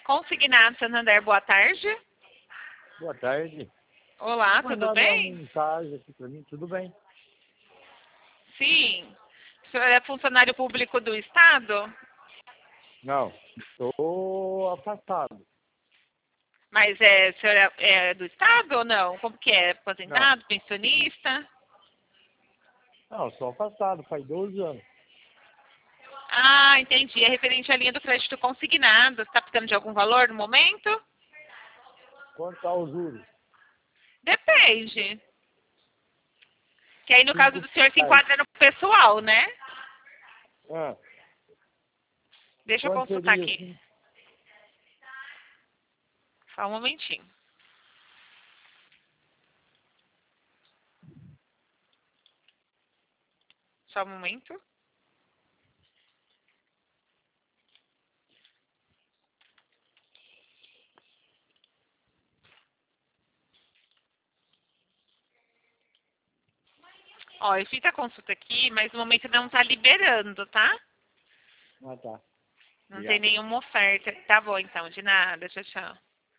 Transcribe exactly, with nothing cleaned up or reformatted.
Consignado Santander, boa tarde. Boa tarde. Olá, tudo Mandaram bem? uma mensagem aqui para mim, tudo bem? Sim. O senhor é funcionário público do Estado? Não, estou afastado. Mas é, o senhor é, é do Estado ou não? Como que é? Não, Aposentado, pensionista? não, sou afastado, faz doze anos. Ah, entendi. É referente à linha do crédito consignado. Você está precisando de algum valor no momento? Quanto está o juros? Depende. Que aí no caso Cinco do senhor se reais. enquadra no pessoal, né? Ah, Deixa eu quanto consultar seria aqui. assim? Só um momentinho. Só um momento. Ó, eu fiz a consulta aqui, mas no momento não está liberando, tá? Ah, tá. Não tem Obrigado. nenhuma oferta. Tá bom, então. De nada. Tchau, tchau.